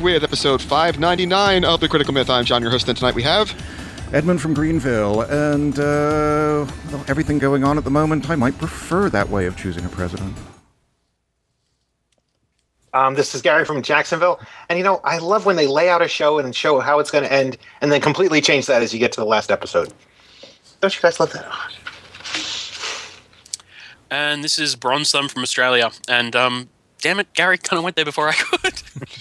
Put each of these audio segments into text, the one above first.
with episode 599 of The Critical Myth. I'm John, your host, and tonight we have... Edmund from Greenville, and everything going on at the moment, I might prefer that way of choosing a president. This is Gary from Jacksonville, and I love when they lay out a show and show how it's going to end, and then completely change that as you get to the last episode. Don't you guys love that? And this is Bronze Thumb from Australia, and damn it, Gary kind of went there before I could.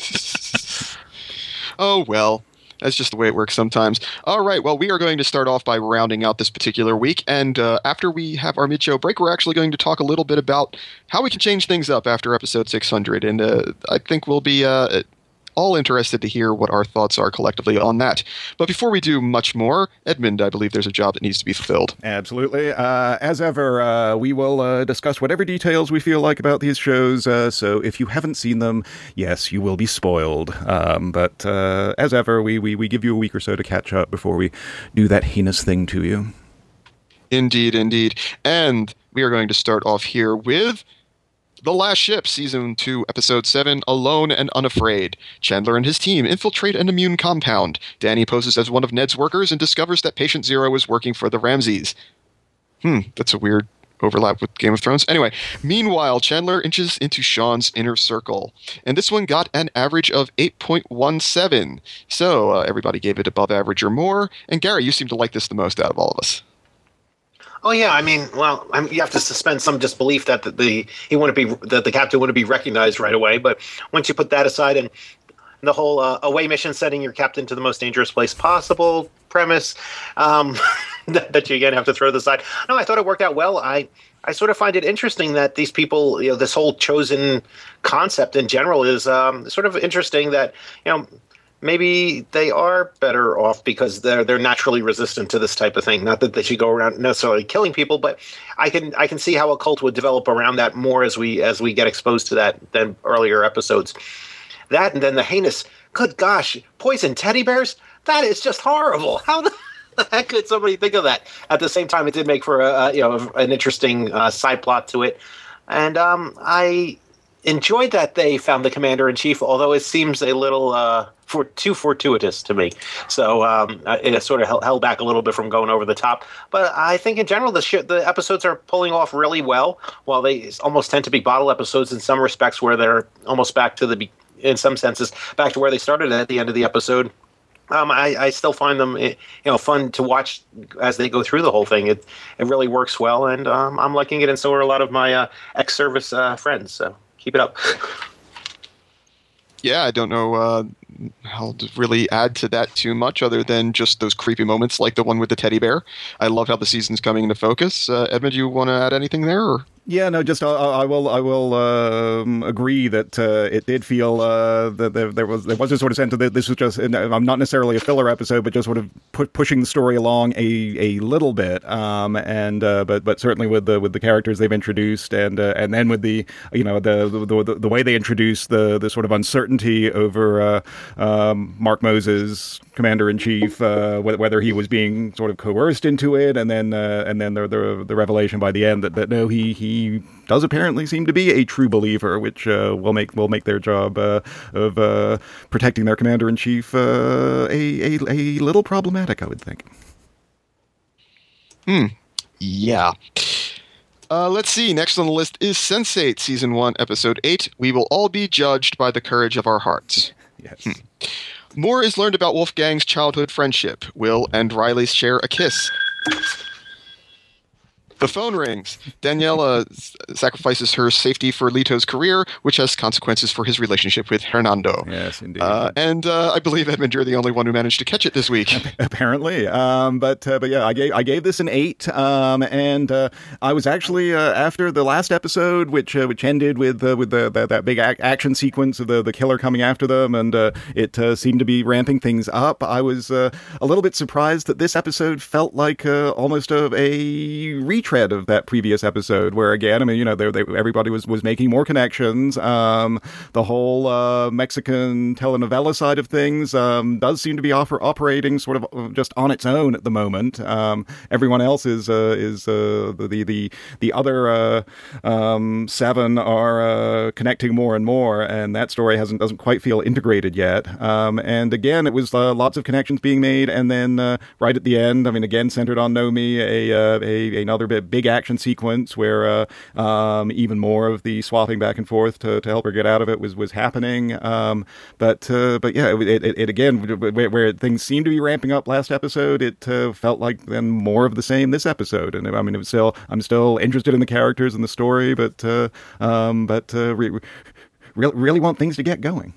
Oh, well. That's just the way it works sometimes. All right, well, we are going to start off by rounding out this particular week, and after we have our mid-show break, we're actually going to talk a little bit about how we can change things up after episode 600, and I think we'll be all interested to hear what our thoughts are collectively on that. But before we do much more, Edmund, I believe there's a job that needs to be fulfilled. Absolutely. As ever, we will discuss whatever details we feel like about these shows, so if you haven't seen them, yes, you will be spoiled. But as ever, we give you a week or so to catch up before we do that heinous thing to you. Indeed, indeed. And we are going to start off here with... The Last Ship, Season 2, Episode 7, Alone and Unafraid. Chandler and his team infiltrate an immune compound. Danny poses as one of Ned's workers and discovers that Patient Zero is working for the Ramseys. That's a weird overlap with Game of Thrones. Anyway, meanwhile, Chandler inches into Sean's inner circle. And this one got an average of 8.17. So everybody gave it above average or more. And Gary, you seem to like this the most out of all of us. Oh yeah, I mean, well, you have to suspend some disbelief that the captain wouldn't be recognized right away. But once you put that aside, and the whole away mission setting your captain to the most dangerous place possible premise, that you again have to throw to the side. No, I thought it worked out well. I sort of find it interesting that these people, this whole chosen concept in general is sort of interesting that maybe they are better off because they're naturally resistant to this type of thing. Not that they should go around necessarily killing people, but I can see how a cult would develop around that more as we get exposed to that than earlier episodes. That and then the heinous, good gosh, poison teddy bears? That is just horrible. How the heck could somebody think of that? At the same time, it did make for an interesting side plot to it, and I enjoyed that they found the commander-in-chief, although it seems a little too fortuitous to me. So it sort of held back a little bit from going over the top. But I think in general, the episodes are pulling off really well, while they almost tend to be bottle episodes in some respects where they're almost back to in some senses, back to where they started at the end of the episode. I still find them, fun to watch as they go through the whole thing. It really works well, and I'm liking it, and so are a lot of my ex-service friends. So keep it up. Yeah, I don't know how to really add to that too much other than just those creepy moments like the one with the teddy bear. I love how the season's coming into focus. Edmund, do you want to add anything there? Or? Yeah, no, just I will agree that it did feel that there was a sort of sense that this was just not necessarily a filler episode, but just sort of pushing the story along a little bit, but certainly with the characters they've introduced, and then with the way they introduced the sort of uncertainty over Mark Moses, Commander-in-Chief, whether he was being sort of coerced into it, and then the revelation by the end that no, he does apparently seem to be a true believer, which will make their job of protecting their commander-in-chief a little problematic, I would think. Yeah. Let's see. Next on the list is Sense8, Season 1, Episode 8. We will all be judged by the courage of our hearts. Yes. More is learned about Wolfgang's childhood friendship. Will and Riley share a kiss. The phone rings. Daniela sacrifices her safety for Lito's career, which has consequences for his relationship with Hernando. Yes, indeed. And I believe, Edmund, you're the only one who managed to catch it this week. Apparently. But yeah, I gave this an 8. And I was actually, after the last episode, which ended with that big action sequence of the killer coming after them, and it seemed to be ramping things up, I was a little bit surprised that this episode felt like almost a retread retread of that previous episode, where again, I mean, you know, everybody was making more connections. The whole Mexican telenovela side of things does seem to be operating sort of just on its own at the moment. Everyone else is the other 7 are connecting more and more, and that story doesn't quite feel integrated yet. And again, it was lots of connections being made, and then right at the end, I mean, again, centered on Nomi, another big action sequence where even more of the swapping back and forth to help her get out of it was happening. But yeah, it again, where things seemed to be ramping up last episode, it felt like then more of the same this episode. And I mean, I'm still interested in the characters and the story, but really want things to get going.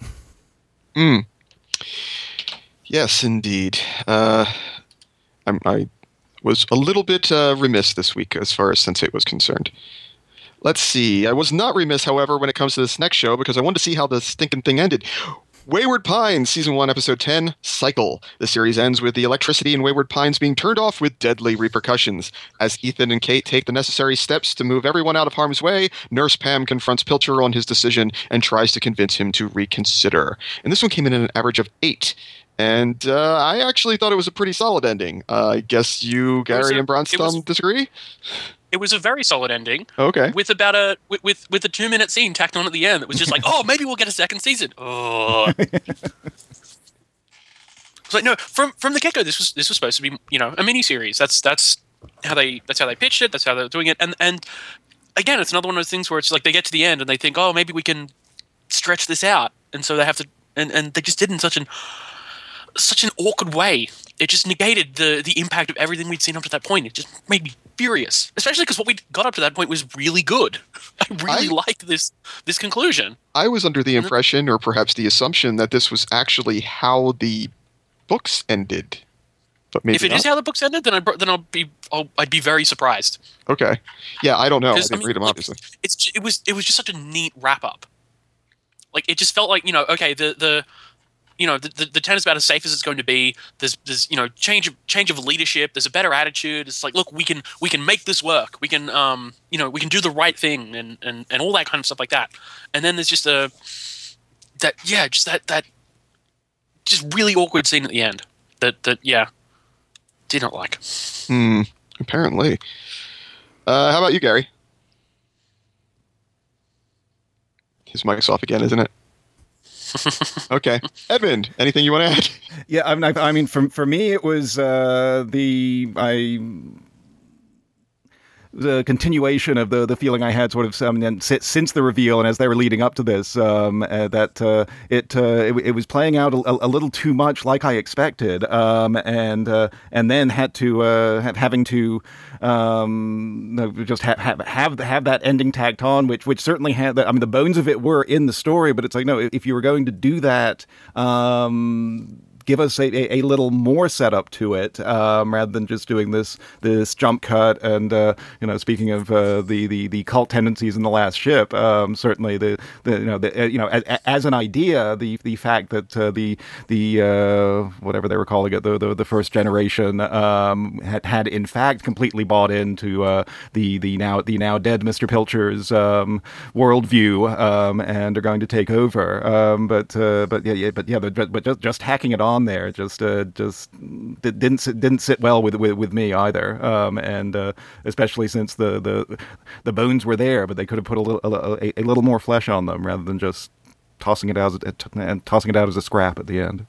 Yes, indeed. I was a little bit remiss this week as far as Sense8 was concerned. Let's see. I was not remiss, however, when it comes to this next show, because I wanted to see how the stinking thing ended. Wayward Pines, Season 1, Episode 10, Cycle. The series ends with the electricity in Wayward Pines being turned off with deadly repercussions. As Ethan and Kate take the necessary steps to move everyone out of harm's way, Nurse Pam confronts Pilcher on his decision and tries to convince him to reconsider. And this one came in at an average of 8. And I actually thought it was a pretty solid ending. I guess you, Gary, and Bronstom disagree? It was a very solid ending. Okay. With about a 2-minute scene tacked on at the end that was just like, oh, maybe we'll get a second season. Oh. It's like, no, from the get-go, this was supposed to be, you know, a miniseries. That's how they pitched it. That's how they're doing it. And again, it's another one of those things where it's like they get to the end and they think, oh, maybe we can stretch this out, and so they have to, and they just did it in such an awkward way. It just negated the impact of everything we'd seen up to that point. It just made me furious, especially because what we got up to that point was really good. I really liked this conclusion. I was under the impression, or perhaps the assumption, that this was actually how the books ended. But maybe if it is how the books ended, then I'd be very surprised. Okay, yeah, I don't know. I didn't read them, obviously. It was just such a neat wrap up. Like, it just felt like, you know, okay, the 10 is about as safe as it's going to be. There's you know, change of leadership. There's a better attitude. It's like, look, we can make this work. We can we can do the right thing and all that kind of stuff like that. And then there's just that really awkward scene at the end that did not like. Apparently. How about you, Gary? His mic's off again, isn't it? Okay, Edmund, anything you want to add? Yeah, I mean, for me, it was the continuation of the feeling I had sort of since the reveal and as they were leading up to this, that it was playing out a little too much like I expected, and then had to having to just have that ending tacked on, which certainly had the, I mean, the bones of it were in the story, but it's like, no, if you were going to do that, give us a little more setup to it, rather than just doing this jump cut. And speaking of the cult tendencies in The Last Ship, certainly as an idea, the fact that the whatever they were calling it, the first generation had in fact completely bought into the now dead Mr. Pilcher's worldview, and are going to take over. But just hacking it on there just didn't sit well with me either, and especially since the bones were there, but they could have put a little more flesh on them rather than just tossing it out as a scrap at the end.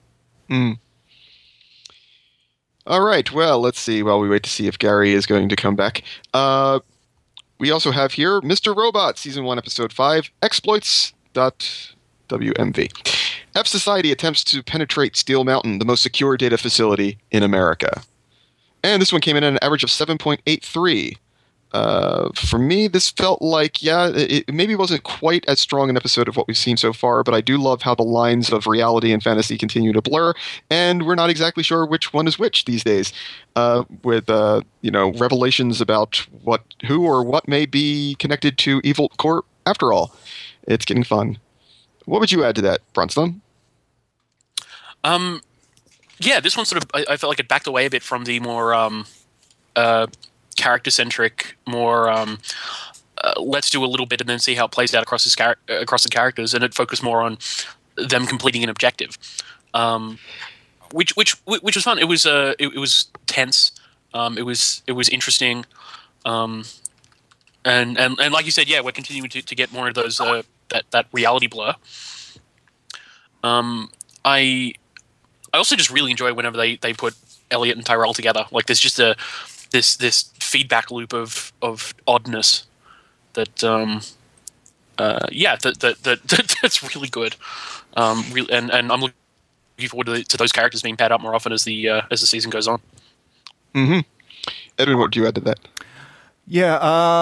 All right, well, let's see while we wait to see if Gary is going to come back. We also have here Mr. Robot, Season 1, Episode 5, Exploits.wmv. F Society attempts to penetrate Steel Mountain, the most secure data facility in America. And this one came in at an average of 7.83. For me, this felt like, it maybe wasn't quite as strong an episode of what we've seen so far, but I do love how the lines of reality and fantasy continue to blur, and we're not exactly sure which one is which these days, with revelations about who or what may be connected to Evil Corp after all. It's getting fun. What would you add to that, Bronston? This one sort of, I felt like it backed away a bit from the more character-centric, more let's do a little bit and then see how it plays out across the characters, and it focused more on them completing an objective, which was fun. It was tense. It was interesting, and like you said, yeah, we're continuing to get more of those that reality blur. I also just really enjoy whenever they put Elliot and Tyrell together. Like there's just this feedback loop of oddness that that's really good. And I'm looking forward to those characters being paired up more often as the season goes on. Mm-hmm. Edwin, what do you add to that? Yeah,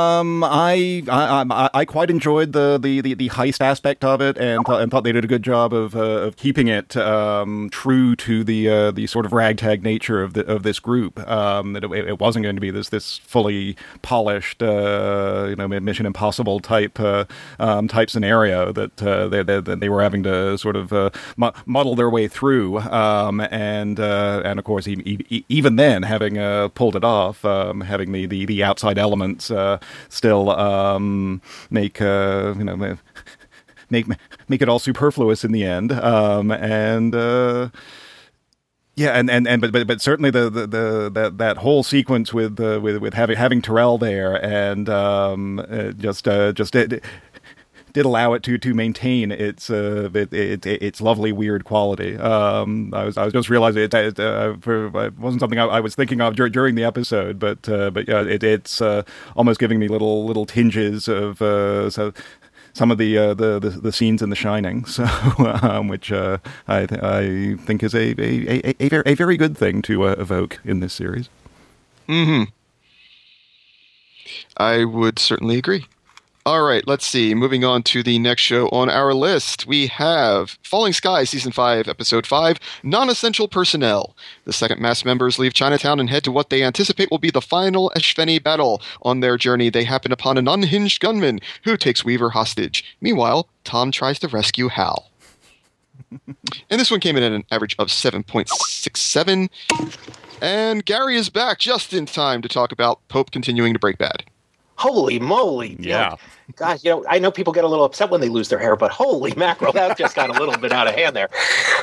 I quite enjoyed the heist aspect of it, and thought they did a good job of keeping it true to the sort of ragtag nature of this group. That it wasn't going to be this fully polished Mission Impossible type scenario that they were having to sort of muddle their way through, and of course even then having pulled it off, having the outside elements still make it all superfluous in the end, but certainly that whole sequence with having Tyrell there and did allow it to maintain its lovely weird quality. I was just realizing it wasn't something I was thinking of during the episode, but yeah, it's almost giving me little tinges of some of the scenes in The Shining, so which I think is a very good thing to evoke in this series. Mm-hmm. I would certainly agree. All right, let's see. Moving on to the next show on our list, we have Falling Sky, Season 5, Episode 5, Non-Essential Personnel. The second mass members leave Chinatown and head to what they anticipate will be the final Eshveni battle. On their journey, they happen upon an unhinged gunman who takes Weaver hostage. Meanwhile, Tom tries to rescue Hal. And this one came in at an average of 7.67. And Gary is back just in time to talk about Pope continuing to break bad. Holy moly. Yeah. Gosh, I know people get a little upset when they lose their hair, but holy mackerel, that just got a little bit out of hand there.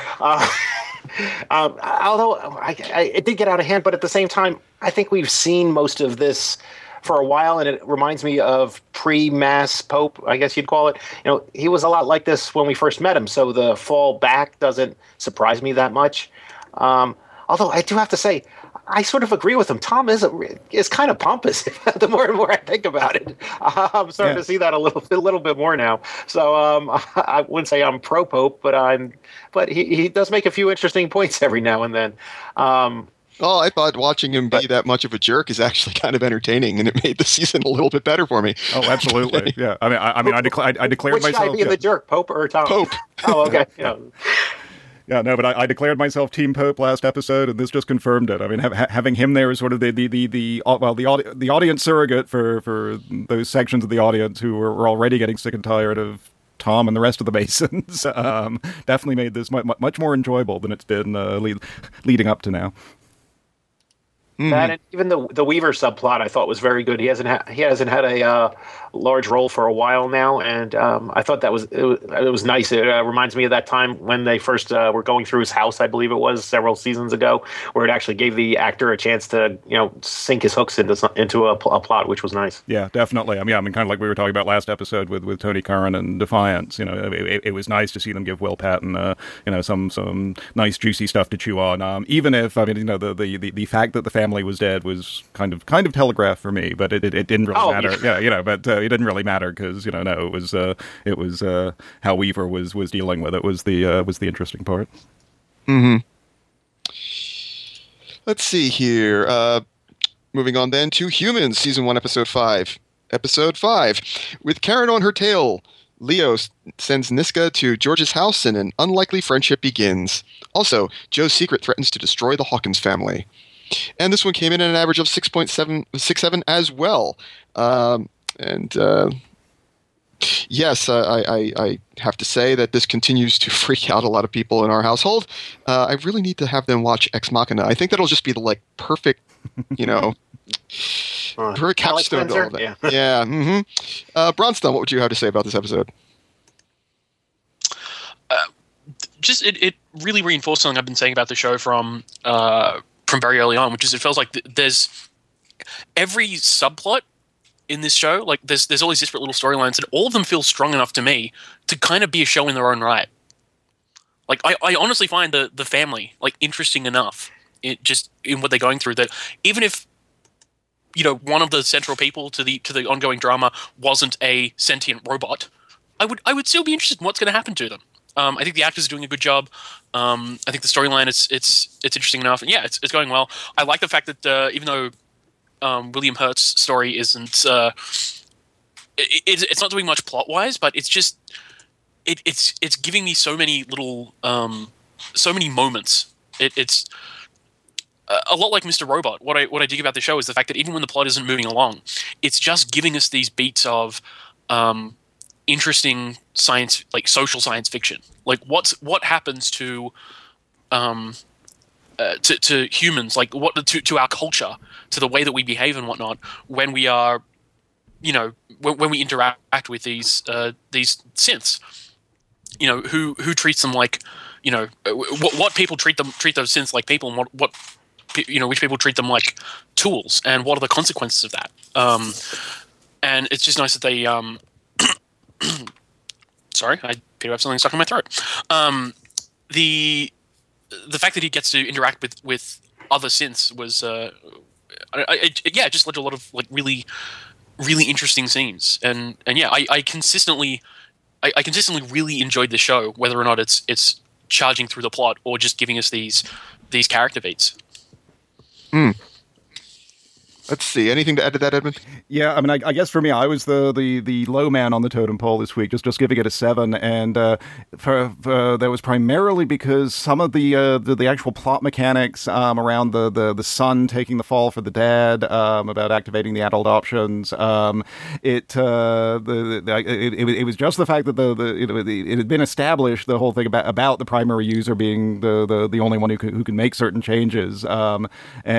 Although it did get out of hand, but at the same time, I think we've seen most of this for a while, and it reminds me of pre-mass Pope, I guess you'd call it. He was a lot like this when we first met him, so the fall back doesn't surprise me that much. Although I do have to say, I sort of agree with him. Tom is kind of pompous. The more and more I think about it, I'm starting to see that a little bit more now. So I wouldn't say I'm pro Pope, but he does make a few interesting points every now and then. Well, I thought watching him be that much of a jerk is actually kind of entertaining, and it made the season a little bit better for me. Oh, absolutely. Yeah. I declared Which myself. Which guy being the jerk, Pope or Tom? Pope. Oh, okay. Yeah. Yeah, no, but I declared myself Team Pope last episode, and this just confirmed it. I mean, having him there is sort of the audience surrogate for those sections of the audience who were already getting sick and tired of Tom and the rest of the Masons. Definitely made this much more enjoyable than it's been leading up to now. Mm-hmm. That and even the Weaver subplot I thought was very good. He hasn't had a large role for a while now, and I thought it was nice. It reminds me of that time when they first were going through his house, I believe it was several seasons ago, where it actually gave the actor a chance to sink his hooks into a plot, which was nice. Yeah, definitely. I mean, kind of like we were talking about last episode with Tony Curran and Defiance. It was nice to see them give Will Patton some nice juicy stuff to chew on. Even if the fact that the family was dead was kind of telegraphed for me, but it didn't really matter. Yeah, but it didn't really matter because it was how Weaver was dealing with it was the interesting part. Mm-hmm. Let's see here. Moving on then to Humans, Season 1, Episode 5. Episode 5. With Karen on her tail, Leo sends Niska to George's house and an unlikely friendship begins. Also, Joe's secret threatens to destroy the Hawkins family. And this one came in at an average of 6.67 as well. Yes, I have to say that this continues to freak out a lot of people in our household. I really need to have them watch Ex Machina. I think that'll just be the perfect, her capstone to all of that. Yeah. Yeah. Bronstone, what would you have to say about this episode? Just it really reinforced something I've been saying about the show from very early on, which is it feels like there's every subplot in this show, like there's all these disparate little storylines, and all of them feel strong enough to me to kind of be a show in their own right. Like I honestly find the family like interesting enough in what they're going through, that even if one of the central people to the ongoing drama wasn't a sentient robot, I would still be interested in what's going to happen to them. I think the actors are doing a good job. I think the storyline it's interesting enough, and yeah, it's going well. I like the fact that even though William Hurt's story isn't it's not doing much plot wise, but it's just it's giving me so many little so many moments. It's a lot like Mr. Robot. What I dig about the show is the fact that even when the plot isn't moving along, it's just giving us these beats of interesting science, like social science fiction. Like what happens to humans, like to our culture, to the way that we behave and whatnot when we are, when we interact with these synths. Who treats them like, what people treat those synths like people, and what which people treat them like tools, and what are the consequences of that. And it's just nice that they sorry, I appear to have something stuck in my throat. The fact that he gets to interact with other synths was it just led to a lot of like really, really interesting scenes, and yeah, I consistently really enjoyed the show, whether or not it's charging through the plot or just giving us these character beats. Let's see. Anything to add to that, Edmund? Yeah, I mean, I guess for me, I was the low man on the totem pole this week, just giving it a 7, and that was primarily because some of the actual plot mechanics around the son taking the fall for the dad, about activating the adult options. It was just the fact that it had been established, the whole thing about the primary user being the only one who can make certain changes, so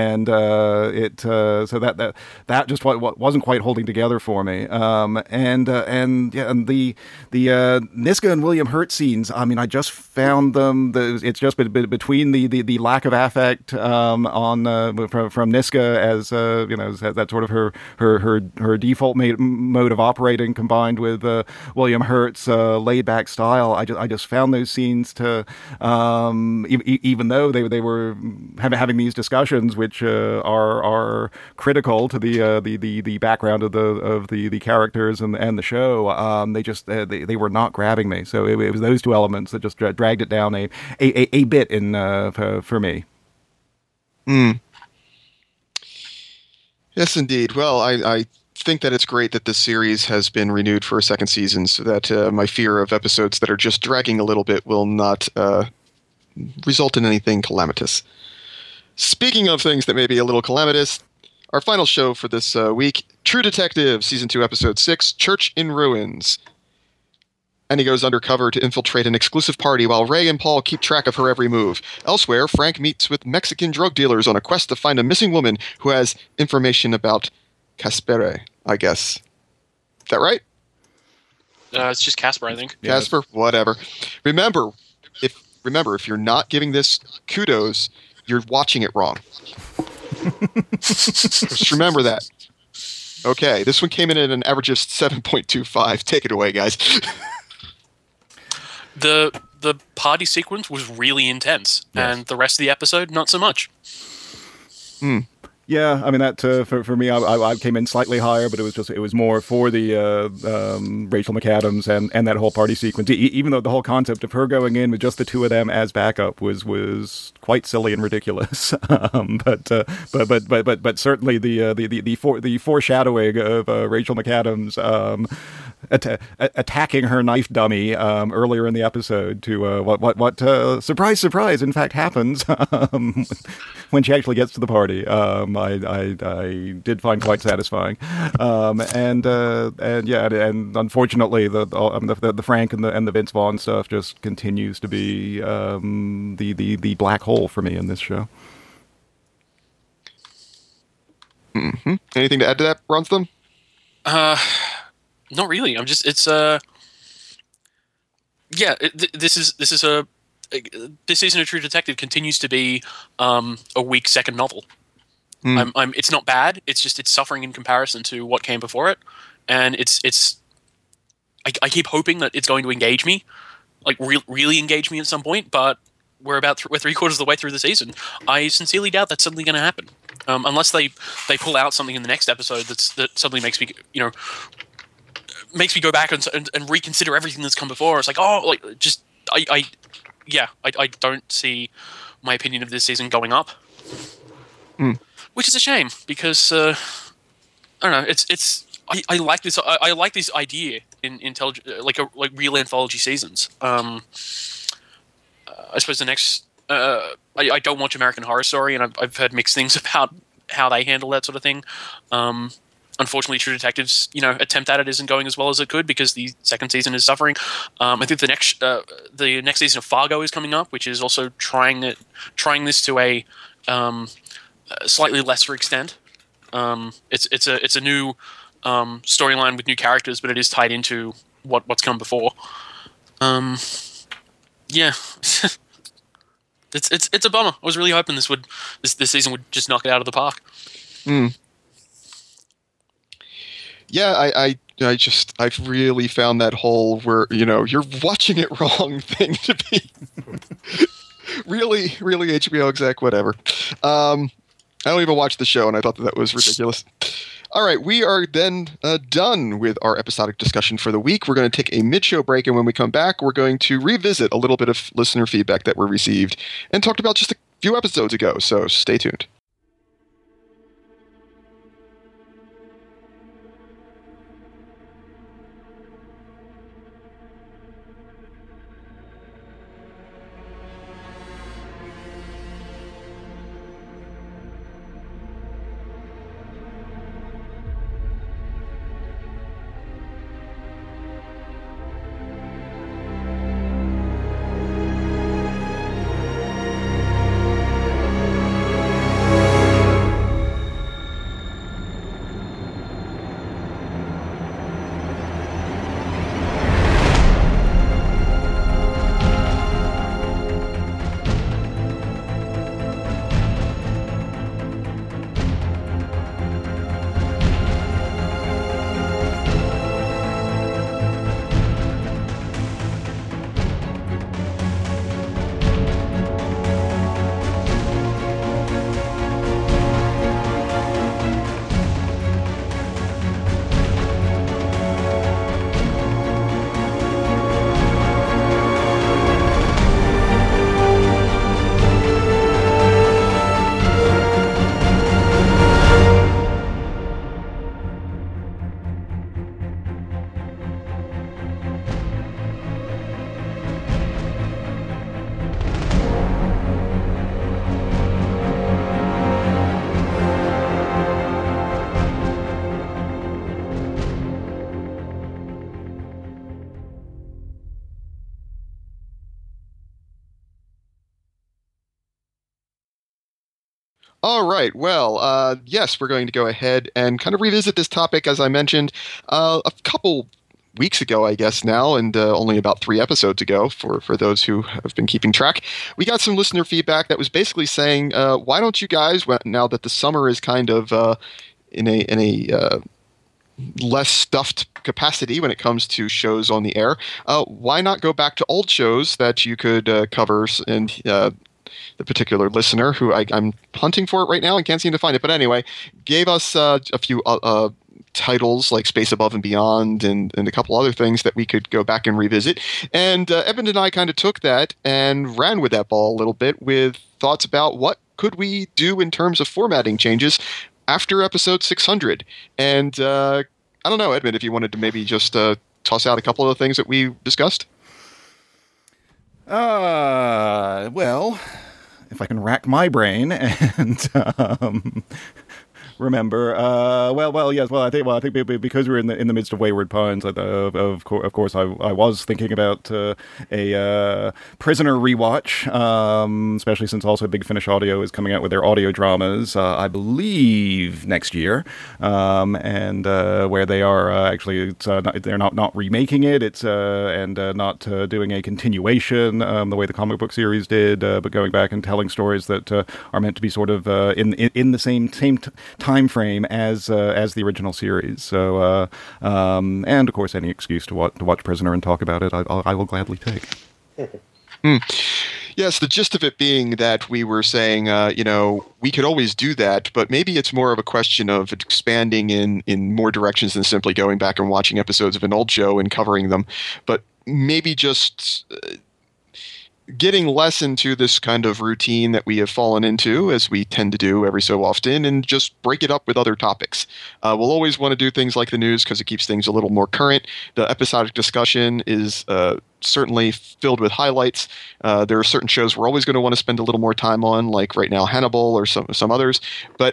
that just what wasn't quite holding together for me. And the Niska and William Hurt scenes, I mean, I just found them. It's just between the lack of affect from Niska as that sort of her default mode of operating, combined with William Hurt's laid back style. I just found those scenes to even though they were having these discussions, which are critical to the background of the characters and the show, they were not grabbing me. So it was those two elements that just dragged it down a bit for me. Yes, indeed. Well, I think that it's great that this series has been renewed for a second season, so that my fear of episodes that are just dragging a little bit will not result in anything calamitous. Speaking of things that may be a little calamitous, our final show for this week, True Detective, Season 2, Episode 6, Church in Ruins. Annie goes undercover to infiltrate an exclusive party while Ray and Paul keep track of her every move. Elsewhere, Frank meets with Mexican drug dealers on a quest to find a missing woman who has information about Caspere, I guess. Is that right? It's just Casper, I think. Casper? Whatever. Remember, if you're not giving this kudos, you're watching it wrong. Just remember that. Okay, this one came in at an average of 7.25. Take it away, guys. The party sequence was really intense, and the rest of the episode, not so much. Yeah, I mean that for me, I came in slightly higher, but it was more for the Rachel McAdams and that whole party sequence. Even though the whole concept of her going in with just the two of them as backup was quite silly and ridiculous. But certainly the foreshadowing of Rachel McAdams attacking her knife dummy earlier in the episode to what surprise in fact happens when she actually gets to the party. I did find quite satisfying, and unfortunately the Frank and the Vince Vaughn stuff just continues to be the black hole for me in this show. Anything to add to that, Bronston? Not really. I'm just. It's yeah. This is this season of True Detective continues to be a weak second novel. It's not bad. It's just it's suffering in comparison to what came before it, and it's. I keep hoping that it's going to engage me, like really engage me at some point. But we're we're 3/4 of the way through the season. I sincerely doubt that's suddenly going to happen, unless they pull out something in the next episode that suddenly makes me makes me go back and reconsider everything that's come before. It's like I don't see my opinion of this season going up. Which is a shame because I don't know. I like this. I like this idea in like real anthology seasons. I suppose the next. I don't watch American Horror Story, and I've heard mixed things about how they handle that sort of thing. Unfortunately, True Detective's attempt at it isn't going as well as it could because the second season is suffering. I think the next season of Fargo is coming up, which is also trying this to a slightly lesser extent. It's a new storyline with new characters, but it is tied into what's come before. Yeah, it's a bummer. I was really hoping this season would just knock it out of the park. Yeah, I've really found that whole where you're watching it wrong thing to be really HBO exec whatever. I don't even watch the show, and I thought that was ridiculous. All right, we are then done with our episodic discussion for the week. We're going to take a mid-show break, and when we come back, we're going to revisit a little bit of listener feedback that we received and talked about just a few episodes ago, so stay tuned. All right. Well, yes, we're going to go ahead and kind of revisit this topic, as I mentioned, a couple weeks ago, I guess now, and only about 3 episodes ago for those who have been keeping track. We got some listener feedback that was basically saying, why don't you guys, now that the summer is kind of in a less stuffed capacity when it comes to shows on the air, why not go back to old shows that you could cover and the particular listener, who I'm hunting for it right now and can't seem to find it, but anyway, gave us a few titles like Space Above and Beyond and a couple other things that we could go back and revisit. And Edmund and I kind of took that and ran with that ball a little bit with thoughts about what could we do in terms of formatting changes after episode 600. And I don't know, Edmund, if you wanted to maybe just toss out a couple of the things that we discussed. Well, if I can rack my brain and remember. Yes. Well, I think because we're in the midst of Wayward Pines, of course, I was thinking about a Prisoner rewatch, especially since also Big Finish Audio is coming out with their audio dramas, I believe next year, and where they are actually they're not remaking it, it's and not doing a continuation the way the comic book series did, but going back and telling stories that are meant to be sort of in the same time frame as the original series. So and of course any excuse to watch Prisoner and talk about it, I will gladly take. Yes, the gist of it being that we were saying, we could always do that, but maybe it's more of a question of expanding in more directions than simply going back and watching episodes of an old show and covering them, but maybe just getting less into this kind of routine that we have fallen into, as we tend to do every so often, and just break it up with other topics. We'll always want to do things like the news because it keeps things a little more current. The episodic discussion is certainly filled with highlights. There are certain shows we're always going to want to spend a little more time on, like right now Hannibal or some others. But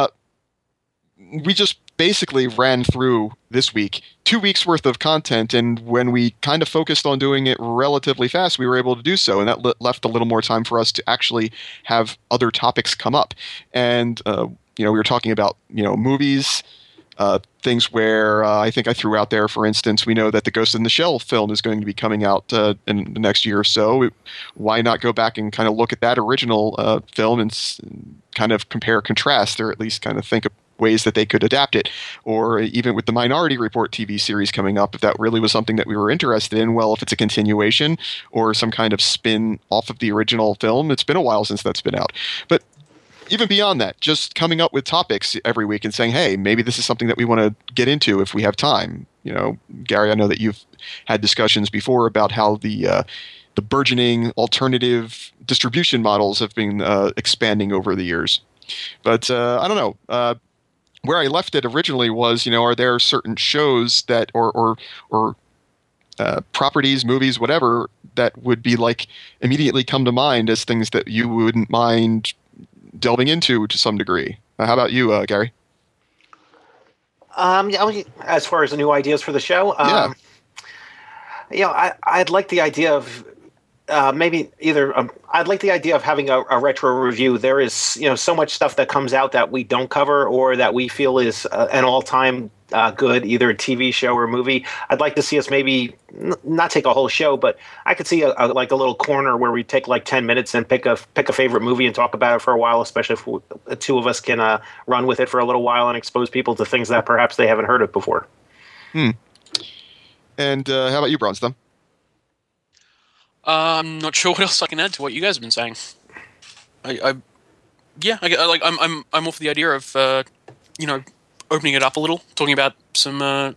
we just basically ran through this week 2 weeks worth of content, and when we kind of focused on doing it relatively fast, we were able to do so, and that left a little more time for us to actually have other topics come up. And we were talking about movies, things where I think I threw out there, for instance, we know that the Ghost in the Shell film is going to be coming out in the next year or so. Why not go back and kind of look at that original film and kind of compare, contrast, or at least kind of think of ways that they could adapt it? Or even with the Minority Report TV series coming up, if that really was something that we were interested in, well, if it's a continuation or some kind of spin off of the original film, it's been a while since that's been out. But even beyond that, just coming up with topics every week and saying, hey, maybe this is something that we want to get into if we have time. Gary, I know that you've had discussions before about how the burgeoning alternative distribution models have been expanding over the years. But I don't know. Where I left it originally was, are there certain shows that or properties, movies, whatever, that would be like immediately come to mind as things that you wouldn't mind delving into to some degree? How about you, Gary? As far as the new ideas for the show, I'd like the idea of I'd like the idea of having a retro review. There is, so much stuff that comes out that we don't cover or that we feel is an all-time good, either a TV show or movie. I'd like to see us maybe not take a whole show, but I could see a little corner where we take like 10 minutes and pick a favorite movie and talk about it for a while, especially if the two of us can run with it for a little while and expose people to things that perhaps they haven't heard of before. And how about you, Bronston? I'm not sure what else I can add to what you guys have been saying. I'm all for the idea of opening it up a little, talking about some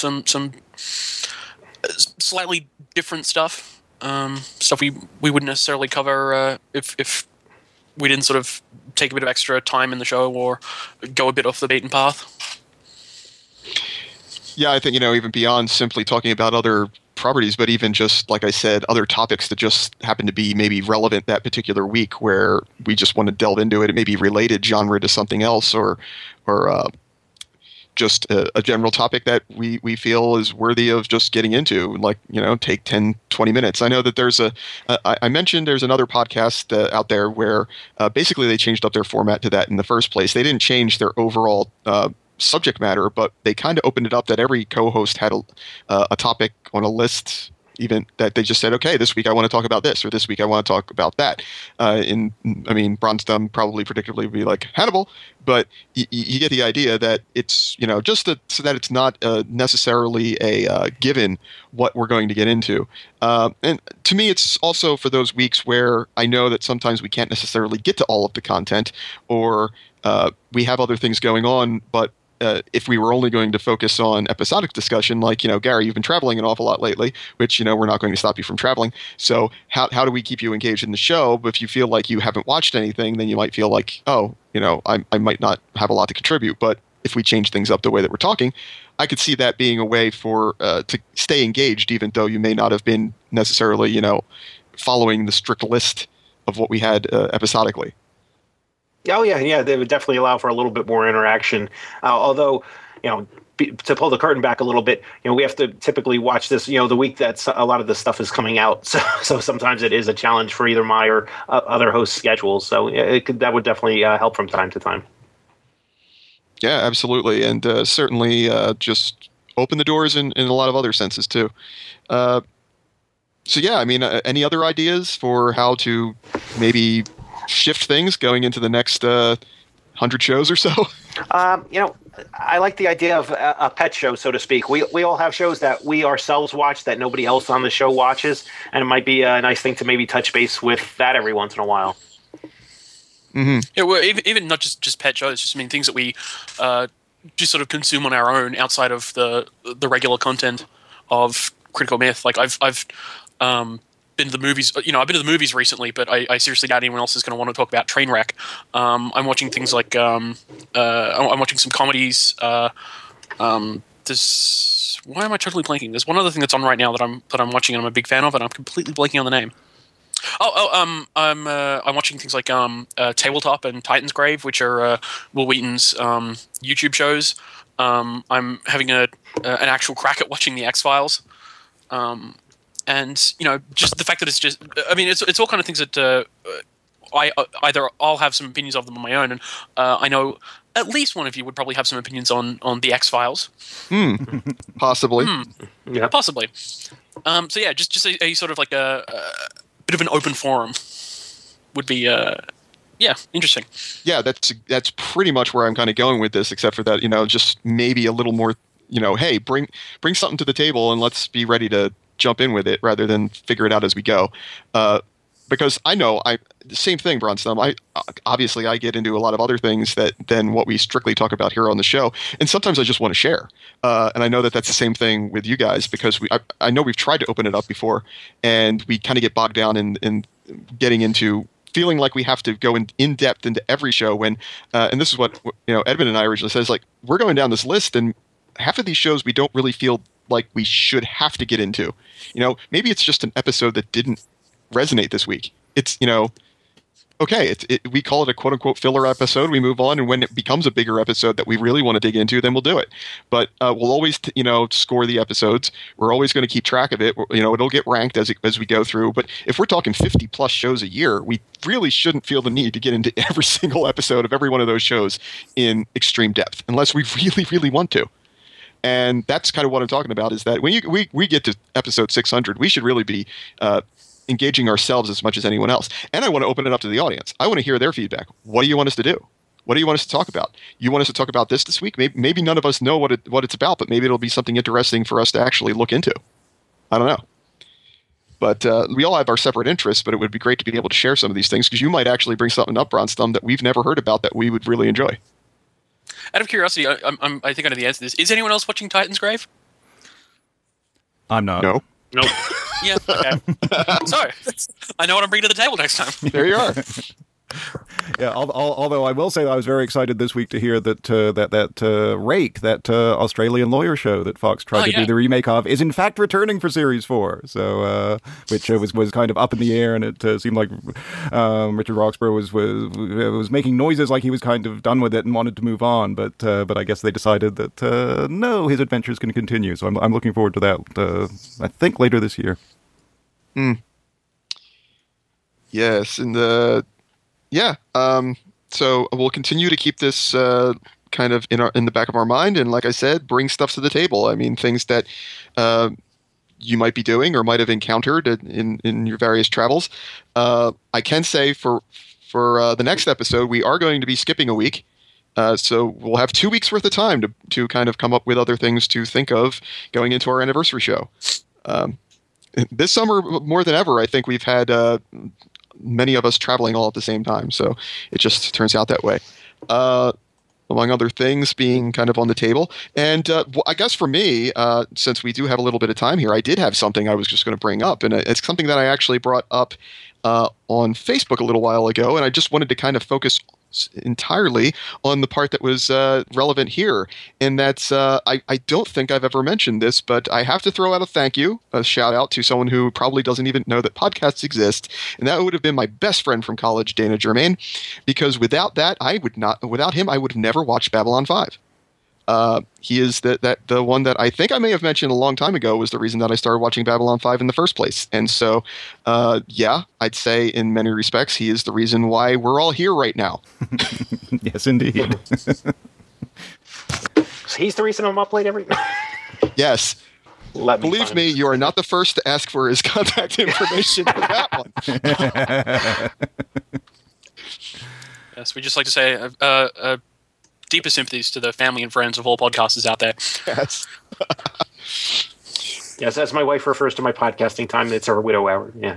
slightly different stuff, stuff we wouldn't necessarily cover if we didn't sort of take a bit of extra time in the show or go a bit off the beaten path. Yeah, I think even beyond simply talking about other properties, but even just, like I said, other topics that just happen to be maybe relevant that particular week where we just want to delve into it. It may be related genre to something else or just a general topic that we feel is worthy of just getting into, like, take 10, 20 minutes. I know that there's I mentioned there's another podcast out there where basically they changed up their format to that in the first place. They didn't change their overall subject matter, but they kind of opened it up that every co-host had a topic on a list, even that they just said, okay, this week I want to talk about this, or this week I want to talk about that. Bronston probably predictably would be like Hannibal, but you get the idea that it's, just so that it's not necessarily a given what we're going to get into. And to me, it's also for those weeks where I know that sometimes we can't necessarily get to all of the content, or we have other things going on, but if we were only going to focus on episodic discussion, like, Gary, you've been traveling an awful lot lately, which, we're not going to stop you from traveling. So how do we keep you engaged in the show? But if you feel like you haven't watched anything, then you might feel like, I might not have a lot to contribute. But if we change things up the way that we're talking, I could see that being a way for to stay engaged, even though you may not have been necessarily, following the strict list of what we had episodically. Oh yeah, they would definitely allow for a little bit more interaction. Although, to pull the curtain back a little bit, we have to typically watch this, the week that a lot of this stuff is coming out. So sometimes it is a challenge for either my or other host schedules. So that would definitely help from time to time. Yeah, absolutely, and certainly just open the doors in a lot of other senses too. So yeah, I mean, any other ideas for how to maybe shift things going into the next 100 shows or so? I like the idea of a pet show, so to speak. We all have shows that we ourselves watch that nobody else on the show watches, and it might be a nice thing to maybe touch base with that every once in a while. Mm-hmm. Yeah, well, even not just pet shows, just things that we just sort of consume on our own outside of the regular content of Critical Myth. Like I've been to the movies. I've been to the movies recently, but I seriously doubt anyone else is going to want to talk about Trainwreck. I'm watching things like I'm watching some comedies. There's why am I totally blanking? There's one other thing that's on right now that I'm watching and I'm a big fan of, and I'm completely blanking on the name. I'm watching things like Tabletop and Titan's Grave, which are Will Wheaton's YouTube shows. I'm having an actual crack at watching the X-Files. And just the fact that it's all kind of things that I'll have some opinions of them on my own, and I know at least one of you would probably have some opinions on the X-Files. Possibly. Yeah, possibly. So yeah, just a sort of like a bit of an open forum would be interesting. Yeah, that's pretty much where I'm kind of going with this, except for that, just maybe a little more, hey, bring something to the table and let's be ready to jump in with it rather than figure it out as we go. Because I know the same thing, Bronstam. I get into a lot of other things than what we strictly talk about here on the show, and sometimes I just want to share. And I know that that's the same thing with you guys, because I know we've tried to open it up before, and we kind of get bogged down in getting into feeling like we have to go in depth into every show. When and this is what Edmund and I originally said, is like, we're going down this list, and half of these shows we don't really feel like we should have to get into. Maybe it's just an episode that didn't resonate this week. It's okay, we call it a quote unquote filler episode, we move on, and when it becomes a bigger episode that we really want to dig into, then we'll do it. But we'll always score the episodes. We're always going to keep track of it. It'll get ranked as we go through. But if we're talking 50 plus shows a year, we really shouldn't feel the need to get into every single episode of every one of those shows in extreme depth, unless we really, really want to. And that's kind of what I'm talking about, is that when we get to episode 600, we should really be engaging ourselves as much as anyone else. And I want to open it up to the audience. I want to hear their feedback. What do you want us to do? What do you want us to talk about? You want us to talk about this week? Maybe none of us know what it's about, but maybe it'll be something interesting for us to actually look into. I don't know. But we all have our separate interests, but it would be great to be able to share some of these things, because you might actually bring something up, Bronstam, that we've never heard about that we would really enjoy. Out of curiosity, I think I know the answer to this. Is anyone else watching Titan's Grave? I'm not. No. Nope. Yeah. Okay. So I know what I'm bringing to the table next time. There you are. Yeah, although I will say that I was very excited this week to hear that Rake, that Australian lawyer show that Fox tried to do the remake of, is in fact returning for Series 4. So, which was kind of up in the air, and it seemed like Richard Roxburgh was making noises like he was kind of done with it and wanted to move on. But I guess they decided that no, his adventures can continue. So I'm looking forward to that. I think later this year. Yes, and yeah. So we'll continue to keep this kind of in the back of our mind, and like I said, bring stuff to the table. I mean, things that you might be doing or might have encountered in your various travels. I can say for the next episode, we are going to be skipping a week. So we'll have 2 weeks worth of time to kind of come up with other things to think of going into our anniversary show. This summer, more than ever, I think we've had many of us traveling all at the same time, so it just turns out that way. Among other things being kind of on the table. And I guess for me, since we do have a little bit of time here, I did have something I was just going to bring up, and it's something that I actually brought up on Facebook a little while ago, and I just wanted to kind of focus entirely on the part that was relevant here. And that's, I don't think I've ever mentioned this, but I have to throw out a shout out to someone who probably doesn't even know that podcasts exist. And that would have been my best friend from college, Dana Germain, because without him, I would have never watched Babylon 5. He is the one that I think I may have mentioned a long time ago was the reason that I started watching Babylon 5 in the first place. And so, I'd say in many respects, he is the reason why we're all here right now. Yes, indeed. So he's the reason I'm up late every night. Yes. Believe me, you are not the first to ask for his contact information for that one. Yes, we just like to say deepest sympathies to the family and friends of all podcasters out there. Yes. Yes, as my wife refers to my podcasting time, it's our widow hour. Yeah.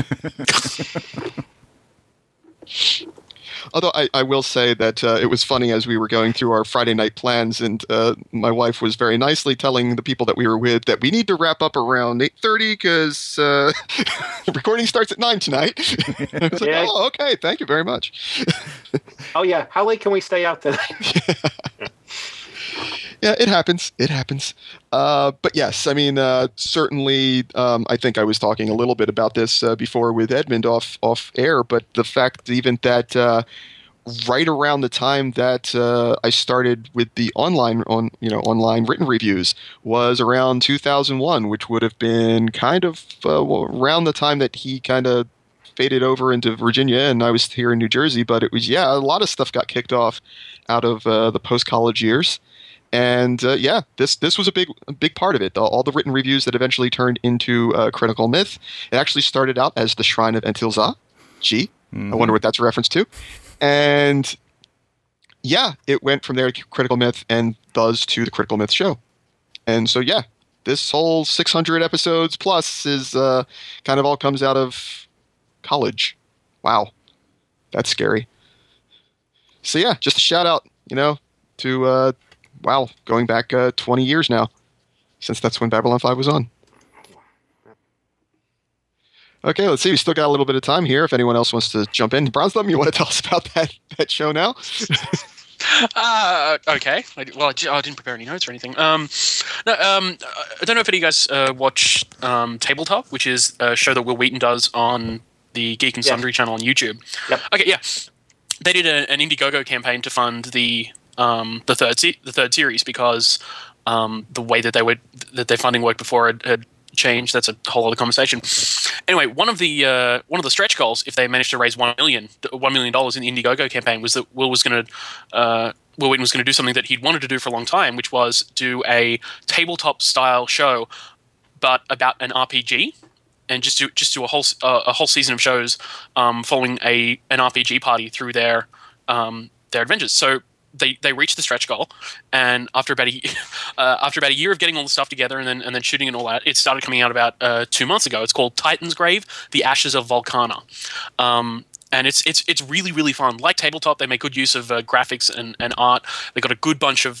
Although I will say that it was funny as we were going through our Friday night plans, and my wife was very nicely telling the people that we were with that we need to wrap up around 8:30 because the recording starts at 9 tonight. I was like, oh, okay, thank you very much. Oh, yeah. How late can we stay out tonight? Yeah, it happens. It happens. But yes, I mean, certainly, I think I was talking a little bit about this before with Edmund off air, but the fact even that right around the time that I started with the online written reviews was around 2001, which would have been kind of around the time that he kind of faded over into Virginia and I was here in New Jersey. But it was, a lot of stuff got kicked off out of the post-college years. And this was a big part of it. All the written reviews that eventually turned into Critical Myth. It actually started out as the Shrine of Entilza. Gee, I wonder what that's a reference to. And it went from there to Critical Myth and thus to the Critical Myth show. And so this whole 600 episodes plus is kind of all comes out of college. Wow, that's scary. So just a shout out, to. Going back 20 years now, since that's when Babylon 5 was on. Okay, let's see. We still got a little bit of time here. If anyone else wants to jump in. Bronslum, you want to tell us about that show now? Okay. I didn't prepare any notes or anything. I don't know if any of you guys watch Tabletop, which is a show that Will Wheaton does on the Geek and Sundry channel on YouTube. Yep. Okay, yeah. They did an Indiegogo campaign to fund the third series because the way that their funding worked before had changed. That's a whole other conversation. Anyway, one of the stretch goals, if they managed to raise $1 million in the Indiegogo campaign, was that Will Wheaton was going to do something that he'd wanted to do for a long time, which was do a tabletop style show, but about an RPG, and just do a whole season of shows following an RPG party through their adventures. So they reached the stretch goal, and after about a year of getting all the stuff together and then shooting and all that, it started coming out about 2 months ago. It's called Titan's Grave: The Ashes of Volcana. And it's really, really fun. Like Tabletop, they make good use of graphics and art. They got a good bunch of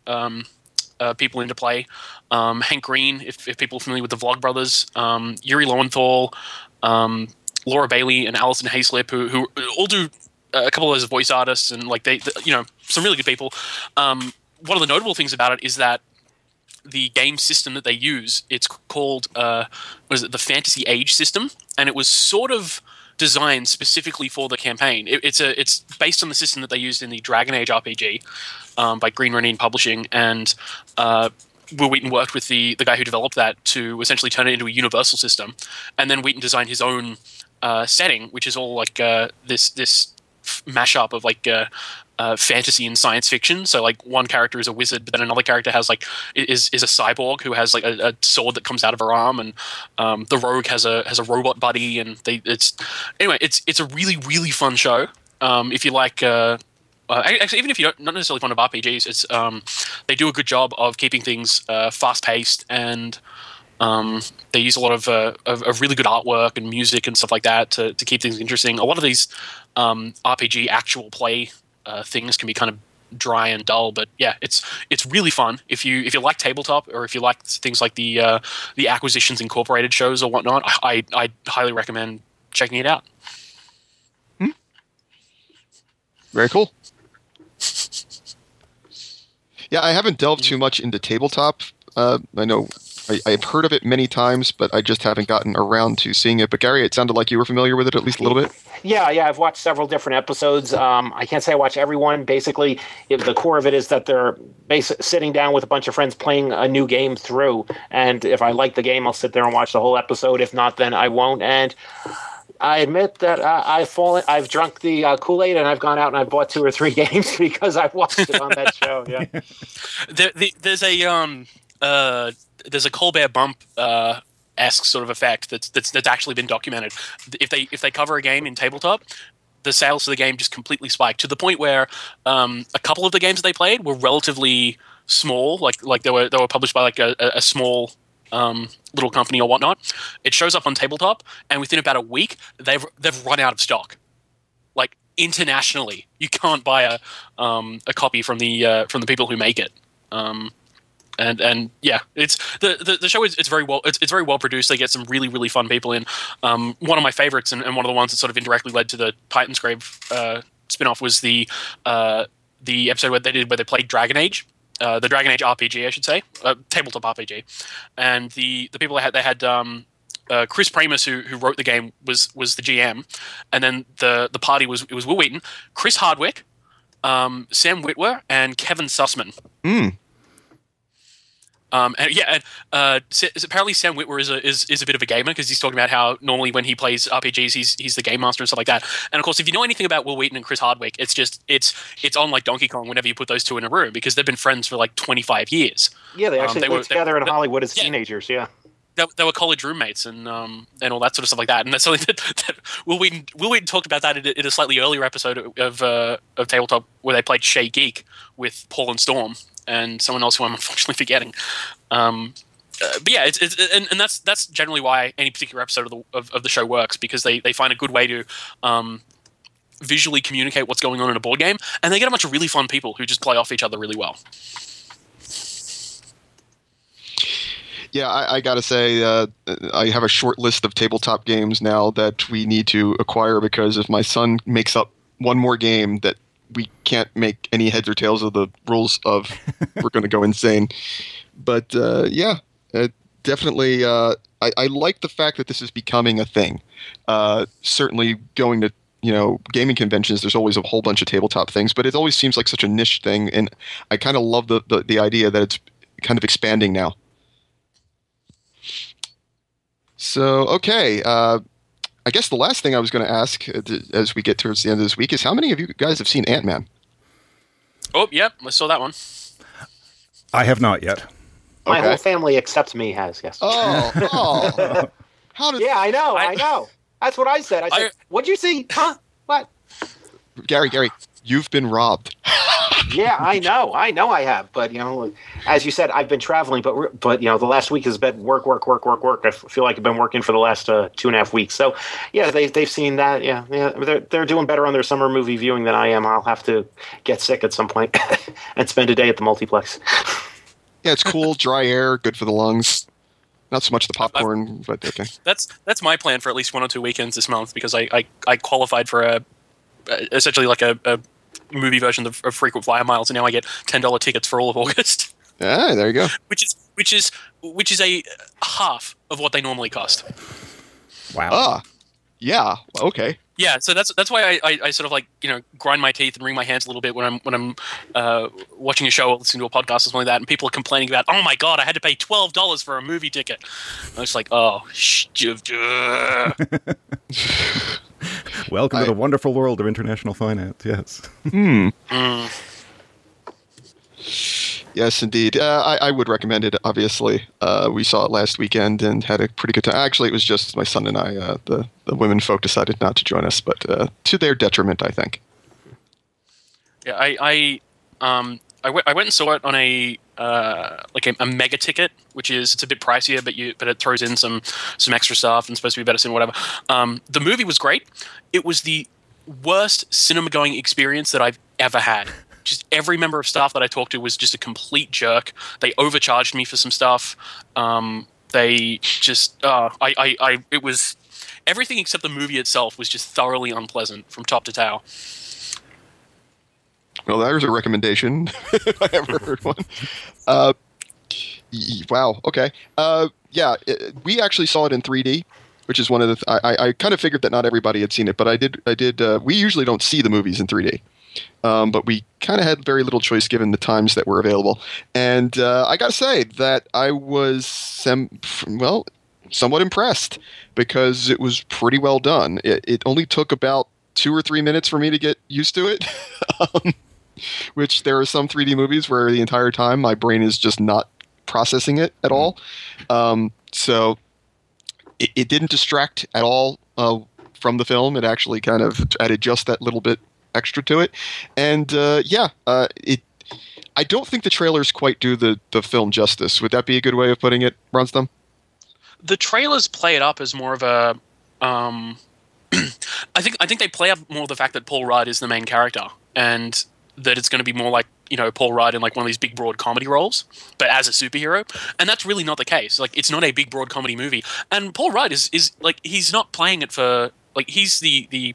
people into play. Hank Green, if people are familiar with the Vlogbrothers, Yuri Lowenthal, Laura Bailey, and Alison Hayslip, who all do a couple of those voice artists, and they some really good people. One of the notable things about it is that the game system that they use, it's called the Fantasy Age system, and it was sort of designed specifically for the campaign. It's based on the system that they used in the Dragon Age RPG by Green Ronin Publishing, and Will Wheaton worked with the guy who developed that to essentially turn it into a universal system, and then Wheaton designed his own setting, which is all this mashup of fantasy and science fiction. So one character is a wizard, but then another character has is a cyborg who has a sword that comes out of her arm, and the rogue has a robot buddy, and it's a really, really fun show. If you like actually, even if you're not necessarily fond of RPGs, it's they do a good job of keeping things fast paced, and they use a lot of really good artwork and music and stuff like that to keep things interesting. A lot of these RPG actual play things can be kind of dry and dull, but it's really fun if you like Tabletop, or if you like things like the Acquisitions Incorporated shows or whatnot. I highly recommend checking it out. Very cool. Yeah, I haven't delved too much into tabletop. I know I've heard of it many times, but I just haven't gotten around to seeing it. But Gary, it sounded like you were familiar with it at least a little bit. Yeah, I've watched several different episodes. I can't say I watch everyone. Basically, the core of it is that they're sitting down with a bunch of friends playing a new game through. And if I like the game, I'll sit there and watch the whole episode. If not, then I won't. And I admit that I've drunk the Kool-Aid, and I've gone out and I've bought 2 or 3 games because I've watched it on that show. Yeah. There's a Colbert Bump esque sort of effect that's actually been documented. If they cover a game in tabletop, the sales for the game just completely spike to the point where a couple of the games that they played were relatively small, like they were published by like a small little company or whatnot. It shows up on tabletop, and within about a week, they've run out of stock. Like internationally, you can't buy a copy from the people who make it. And yeah, it's the show is it's very well produced. They get some really, really fun people in. One of my favorites and one of the ones that sort of indirectly led to the Titan's Grave spin-off was the episode where they played Dragon Age. The Dragon Age RPG, I should say, tabletop RPG, and the people they had Chris Pramus, who wrote the game, was the GM, and then the party was Will Wheaton, Chris Hardwick, Sam Witwer, and Kevin Sussman. Apparently Sam Witwer is a bit of a gamer because he's talking about how normally when he plays RPGs he's the game master and stuff like that. And of course, if you know anything about Will Wheaton and Chris Hardwick, it's on like Donkey Kong whenever you put those two in a room because they've been friends for like 25 years. Yeah, they actually lived together in Hollywood as teenagers. Yeah. They were college roommates and all that sort of stuff like that. And that's something that Will Wheaton talked about that in a slightly earlier episode of Tabletop where they played Shay Geek with Paul and Storm and someone else who I'm unfortunately forgetting. But yeah, and that's generally why any particular episode of the show works, because they find a good way to visually communicate what's going on in a board game, and they get a bunch of really fun people who just play off each other really well. Yeah, I gotta say, I have a short list of tabletop games now that we need to acquire because if my son makes up one more game that we can't make any heads or tails of the rules of, we're going to go insane. But definitely, I like the fact that this is becoming a thing. Certainly, going to gaming conventions, there's always a whole bunch of tabletop things, but it always seems like such a niche thing, and I kind of love the idea that it's kind of expanding now. So, okay. I guess the last thing I was going to ask as we get towards the end of this week is how many of you guys have seen Ant-Man? Oh, yep. I saw that one. I have not yet. My whole family except me has, yes. Oh. How did? Yeah, I know. That's what I said. I said, what'd you see? Huh? What? Gary, you've been robbed. Yeah, I know I have. But, as you said, I've been traveling, but the last week has been work. I feel like I've been working for the last 2.5 weeks. So, yeah, they've seen that. Yeah. They're doing better on their summer movie viewing than I am. I'll have to get sick at some point and spend a day at the multiplex. Yeah, it's cool, dry air, good for the lungs. Not so much the popcorn, but okay. That's my plan for at least 1 or 2 weekends this month because I qualified for essentially like a movie version of frequent flyer miles, and now I get $10 tickets for all of August. Yeah, there you go. Which is a half of what they normally cost. Wow. Yeah. Okay. Yeah, so that's why I sort of like grind my teeth and wring my hands a little bit when I'm watching a show or listening to a podcast or something like that, and people are complaining about, oh my god, I had to pay $12 for a movie ticket. I was like, oh, welcome to the wonderful world of international finance. Yes. Yes, indeed. I would recommend it, obviously. We saw it last weekend and had a pretty good time. Actually, it was just my son and I. The women folk decided not to join us, but to their detriment, I think. Yeah, I went and saw it on a mega ticket, which is it's a bit pricier, but it throws in some extra stuff and supposed to be better soon, whatever. The movie was great. It was the worst cinema going experience that I've ever had. Just every member of staff that I talked to was just a complete jerk. They overcharged me for some stuff. They just it was – everything except the movie itself was just thoroughly unpleasant from top to tail. And I think that, like, if you're going to go see Ant-Man, you should go see it in the theater. Because I think that movie is going to be Well, there's a recommendation if I ever heard one. Wow. Okay. We actually saw it in 3D, which is one of the. I kind of figured that not everybody had seen it, but I did. We usually don't see the movies in 3D, but we kind of had very little choice given the times that were available. And I got to say that I was somewhat impressed because it was pretty well done. It only took about 2 or 3 minutes for me to get used to it. Which there are some 3D movies where the entire time my brain is just not processing it at all. So it didn't distract at all from the film. It actually kind of added just that little bit extra to it. And I don't think the trailers quite do the film justice. Would that be a good way of putting it, Bronstam? The trailers play it up as more of a I think they play up more of the fact that Paul Rudd is the main character, and that it's going to be more like, Paul Rudd in like one of these big broad comedy roles, but as a superhero. And that's really not the case. Like, it's not a big broad comedy movie. And Paul Rudd is like, he's not playing it for, like, he's he's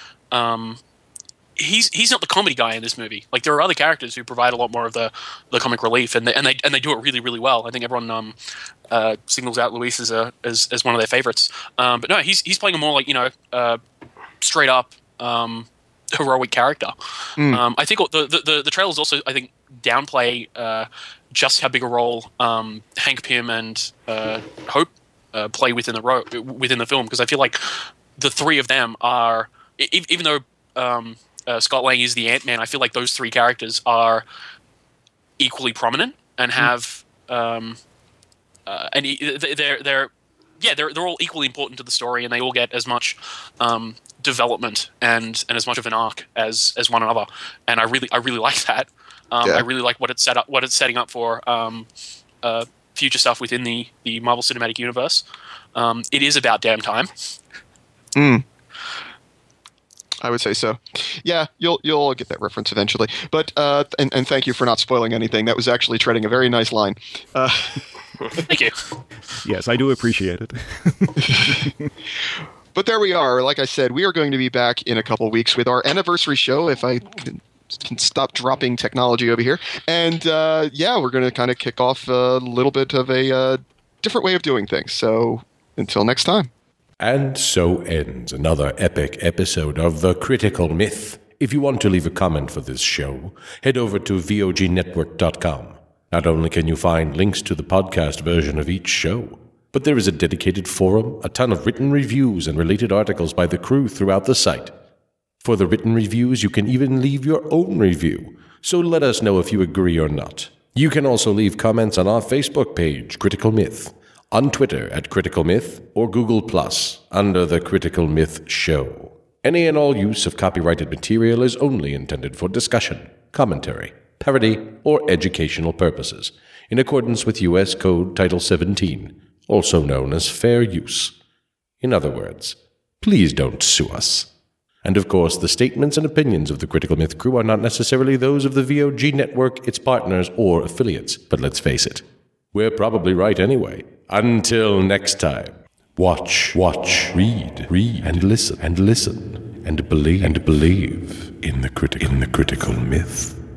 not the comedy guy in this movie. Like, there are other characters who provide a lot more of the comic relief, and they do it really, really well. I think everyone singles out Luis as one of their favorites. But no, he's playing a more like, straight up heroic character. I think the trailers also, I think, downplay just how big a role Hank Pym and Hope play within the film, because I feel like the three of them are, even though Scott Lang is the Ant-Man, I feel like those three characters are equally prominent and have and they're all equally important to the story, and they all get as much development and as much of an arc as one another, and I really like that. I really like what it's setting up for future stuff within the Marvel Cinematic Universe. It is about damn time. I would say so. Yeah, you'll get that reference eventually. But and thank you for not spoiling anything. That was actually treading a very nice line. Thank you. Yes, I do appreciate it. But there we are. Like I said, we are going to be back in a couple weeks with our anniversary show, if I can stop dropping technology over here. And we're going to kind of kick off a little bit of a different way of doing things. So until next time. And so ends another epic episode of The Critical Myth. If you want to leave a comment for this show, head over to vognetwork.com. Not only can you find links to the podcast version of each show, but there is a dedicated forum, a ton of written reviews, and related articles by the crew throughout the site. For the written reviews, you can even leave your own review, so let us know if you agree or not. You can also leave comments on our Facebook page, Critical Myth, on Twitter at Critical Myth, or Google+, under The Critical Myth Show. Any and all use of copyrighted material is only intended for discussion, commentary, parody, or educational purposes, in accordance with U.S. Code Title 17, also known as fair use. In other words, please don't sue us. And of course, the statements and opinions of the Critical Myth crew are not necessarily those of the VOG network, its partners, or affiliates. But let's face it, we're probably right anyway. Until next time, watch, read, and listen, and believe in the critical myth.